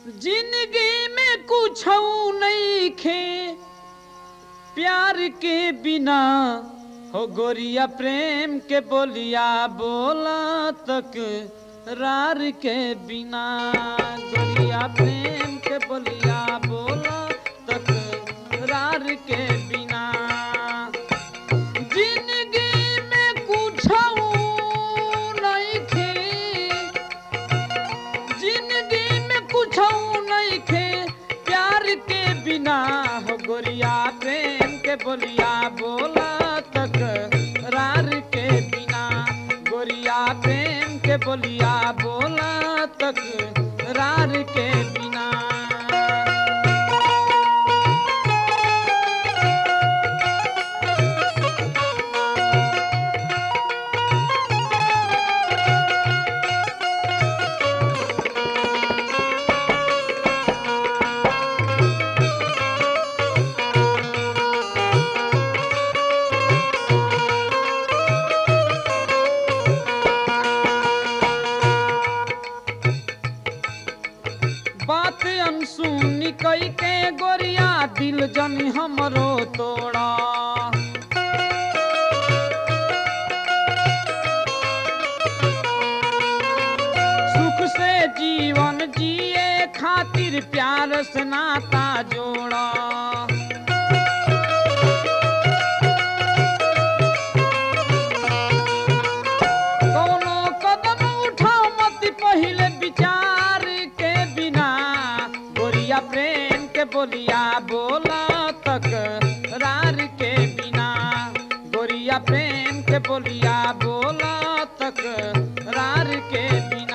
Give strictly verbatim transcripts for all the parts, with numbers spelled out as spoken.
जिंदगी में कुछ नहीं खे प्यार के बिना हो गोरिया प्रेम के बोलिया बोला तक रार के बिना गोरिया प्रेम के बोलिया बोला तक रार के बिना जिंदगी में कुछ नहीं खे जिंदगी में कुछ नहीं खे प्यार के बिना हो गोरिया प्रेम के बोलिया बोला तक रार के बिना गोरिया प्रेम के बोलिया बोला तक रार के बिना बात अनसुनी कई के गोरिया दिल जनी हमरो तोड़ा सुख से जीवन जिए खातिर प्यार से नाता जोड़ा कोनो कदम उठाओ मत पहले विचार के बिना गोरिया प्रेम के बोलिया बोला तक रार के बिना गोरिया प्रेम के बोलिया बोला तक रार के बिना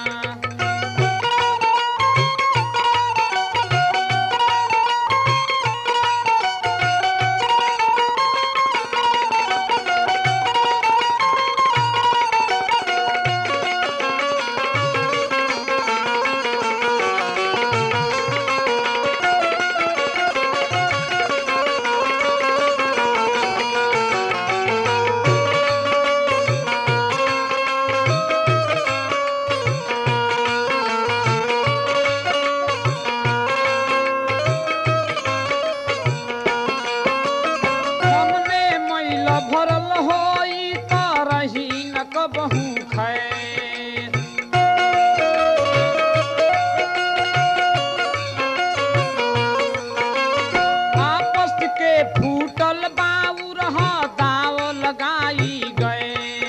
मन में मैला भरल होई त रही न कबहू खैर आपस के फूटल बाउर ह दाव लगाई गए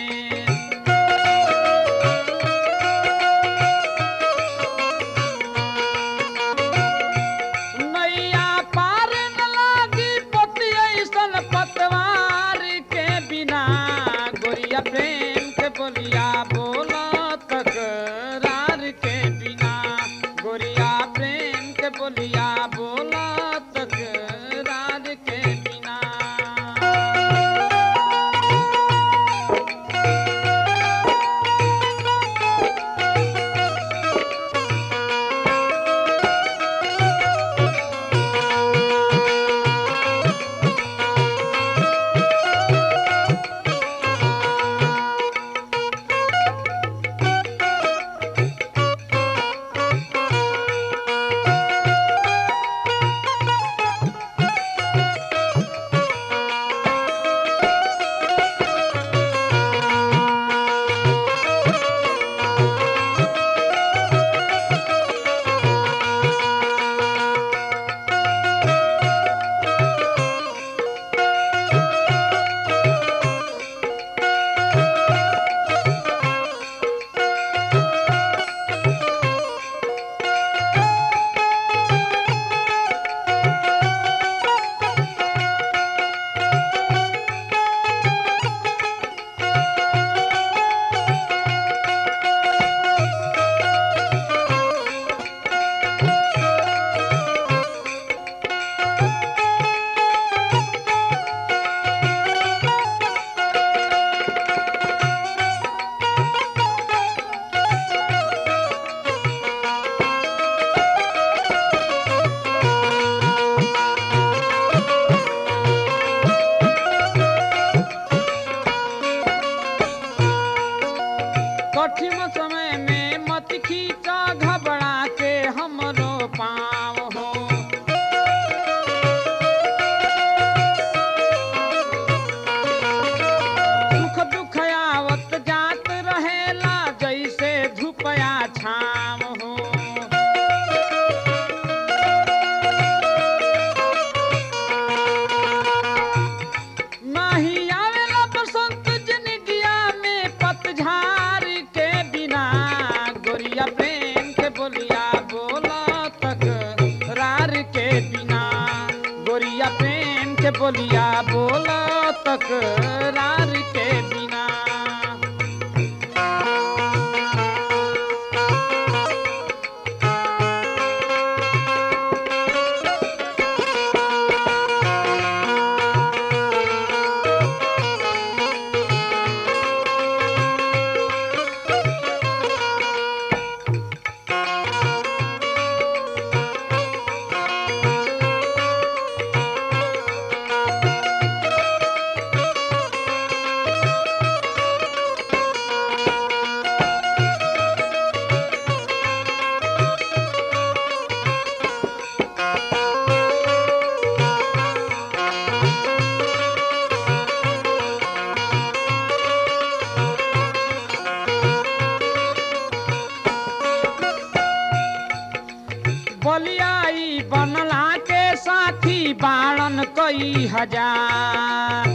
नैया पार न लागी पति ऐसन पतवार के बिना गोरिया प्रेम के बोलिया बोला तक रार के बिना गोरिया प्रेम के बोलिया बोला तक रार के बिना के बोलिया बोला तकरार के बिना। बलियाई बनला के साथी बाणन कई हजार।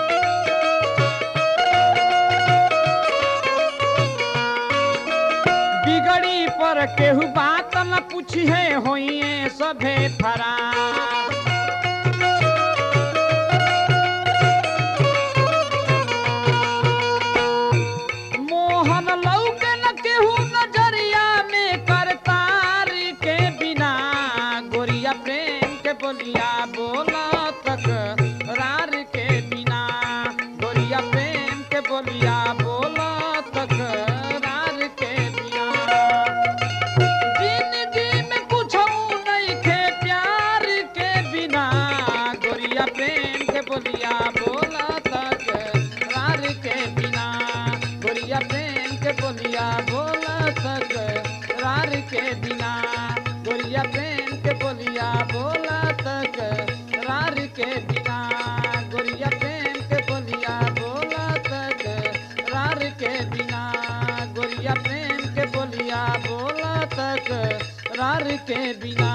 बिगड़ी पर केहू बात न पूछिए होइए सभे फरार। मोहन लौके न केहू नजरिया में करतार के बिना। गोरिया प्रेम के बोलिया बोला तकरार के बिना। गोरिया प्रेम के बोलिया बोला तकरार के बिना। जिंदगी में कुछ नहीं खे प्यार के बिना। गोरिया प्रेम के बोलिया बोला तकरार के बिना। गोरिया प्रेम के बोलिया बोला तकरार के बिना। गोरिया प्रेम के बोलिया बोला तकरार के बिना। गोरिया प्रेम के बोलिया बोला तकरार के बिना। गोरिया प्रेम के बोलिया बोला तकरार के बिना।